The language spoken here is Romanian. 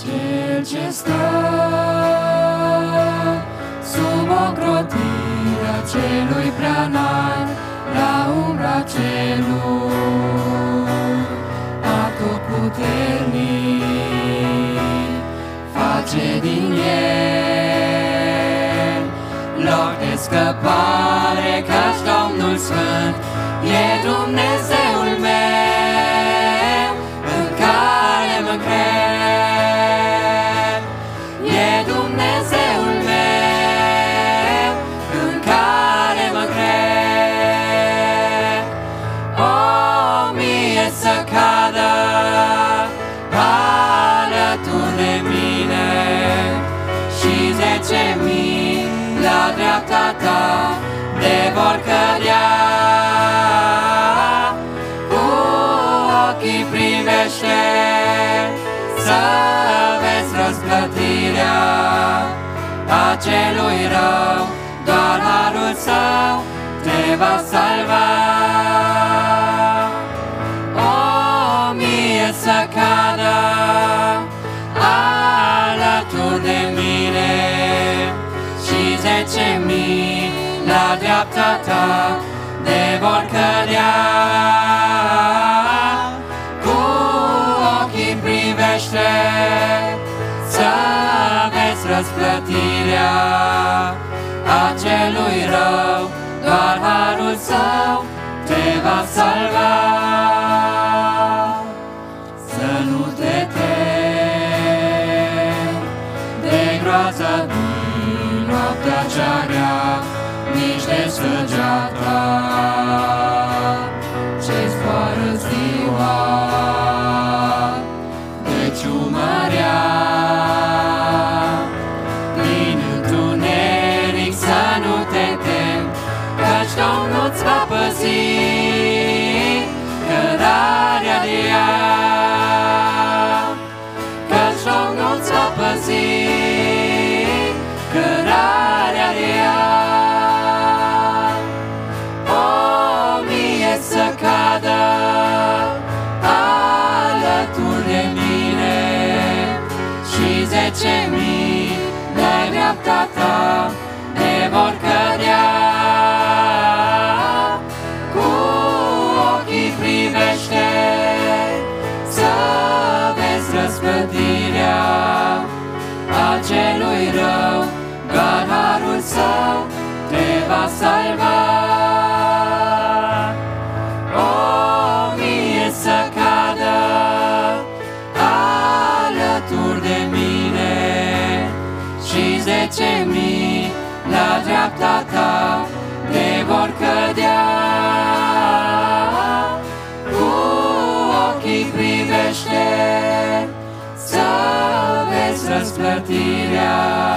Cel ce stă sub ocrotirea celui preanalt, la umbra celui atotputernic, face din el loc de scăpare, căci Domnul Sfânt e Dumnezeul meu, în care mă cred. E Dumnezeul meu, în care mă cred. O, mie să cadă alături de mine și 10.000 la dreapta ta de vor cădea. Cu ochii privește să vezi răsplătirea acelui rău, doar harul său te va salva. O, mie să cadă alături de mine și 10.000 la dreapta ta de vor cădea. Cu ochii privește să vezi răsplătirea acelui rău, doar harul său te va salva. Să nu te temi de groaza din noaptea cea rea, nici de săgeata ce zboară ziua, de ciumărea din întuneric. Să nu te temi, căci Domnul-ți va păzi cărarea de ea, căci Domnul-ți va păzi cărarea de ea. O, mie să cadă alături de mine și 10.000 de dreapta ta de vor cădea. Cu ochii privește să vezi răsplătirea acelui rău, doar harul său te va salva. O, mie să cadă alături de mine și 10.000 la dreapta ta de vor cădea. Cu ochii privește să vezi răsplătirea